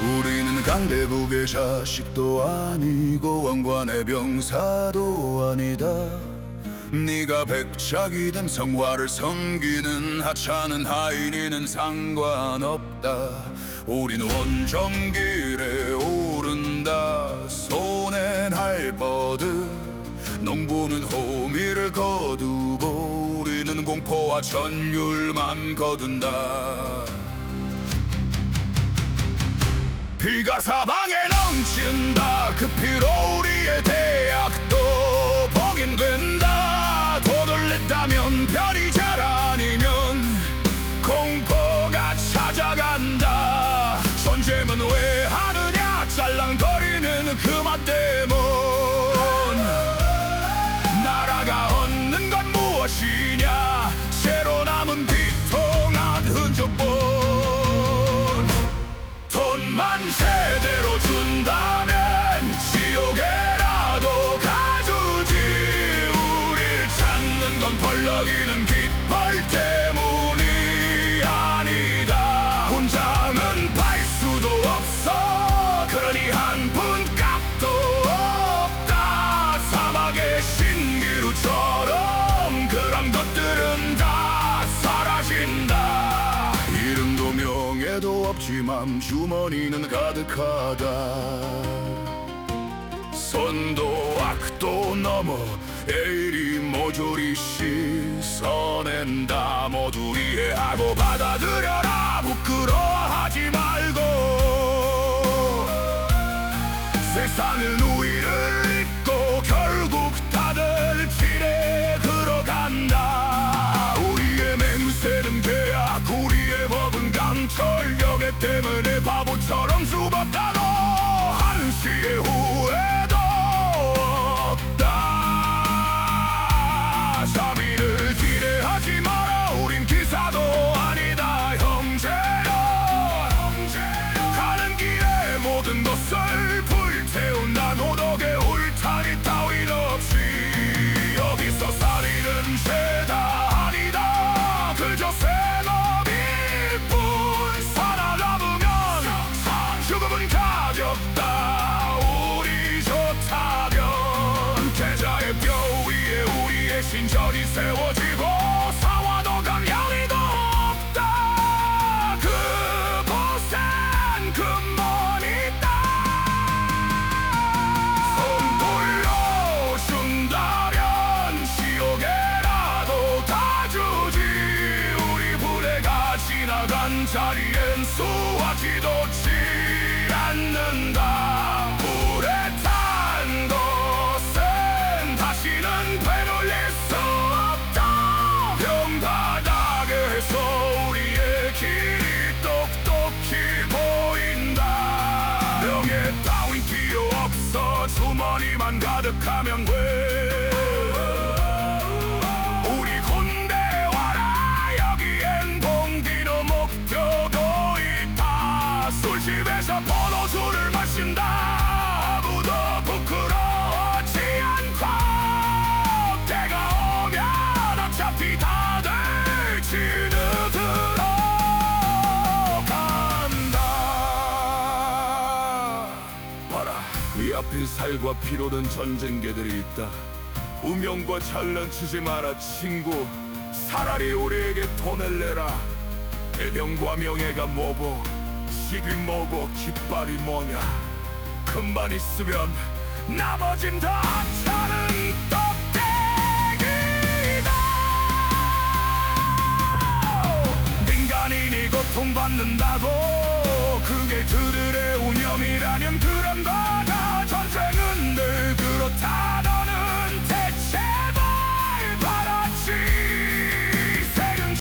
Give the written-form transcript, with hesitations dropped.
우리는 강대국의 자식도 아니고 왕관의 병사도 아니다. 네가 백작이든 성화를 섬기는 하찮은 하인이는 상관없다. 우리는 원정길에 오른다. 손엔 할버드, 농부는 호미를 거두고 우리는 공포와 전율만 거둔다. 피가 사방에 넘친다. 그 피로 우리의 대학도 봉인된다. 돈을 냈다면 별이 잘 아니면 공포가 찾아간다. 존재면 왜 하느냐 짤랑거리는 그 맛 때문. 나라가 얻는 건 무엇이냐 새로 남은 비통한 흔적뿐. 돈만 제대로 준다면 지옥에라도 가주지. 우릴 찾는 건 벌럭이는 깃발 때문이 아니다. 혼자는 팔 수도 없어. 그러니 한 푼 값도 없다. 사막의 신기루처럼 그런 것들은 다 사라진다. 이름도 명예도 없지만 주머니는 가득하다. 선도 악도 넘어 에이리 모조리 씻어낸다. 모두 이해하고 받아들여라. 부끄러워하지 말고. 세상은 우위를 잇고 결국 다들 길에 들어간다. 우리의 맹세는 계약, 우리의 법은 강철. 여기 때문에 바보처럼 죽었다고 한시의 후회도 없다. 자비를 기대하지 마라. 우린 기사도 아니다. 형제여 가는 길에 모든 것을 불태운다. 노덕의 울타리 따윈 없이 여기서 살인은 죄다 아니다. 그저 생업일 뿐. 살아남으면 죽음은 가볍다. 우리 좋다면 계좌의 뼈 위에 우리의 신전이 세워지고 사와도감 영이도 없다. 그곳엔 금문이 있다. 손 돌려준다면 지옥에라도 다 주지. 우리 부대가 지나간 자리엔 수화기도 치 않는다. 불에 탄 곳은 다시는 되돌릴 수 없다. 병바닥에서 우리의 길이 똑똑히 보인다. 명예 따윈 필요 없어. 주머니만 가득하면 돼. 우리 군대 와라. 여기엔 봉기도 목표도 있다. 술집에서 포도주를 마신다. 아무도 부끄러워하지 않고 때가 오면 어차피 다들 진흙으로 간다. 봐라, 이 앞인 살과 피로는 전쟁개들이 있다. 운명과 장난치지 마라 친구. 차라리 우리에게 돈을 내라. 일병과 명예가 뭐고 식이 뭐고 깃발이 뭐냐. 금만 있으면 나머진 다 차는 껍데기다. 인간인이 고통받는다고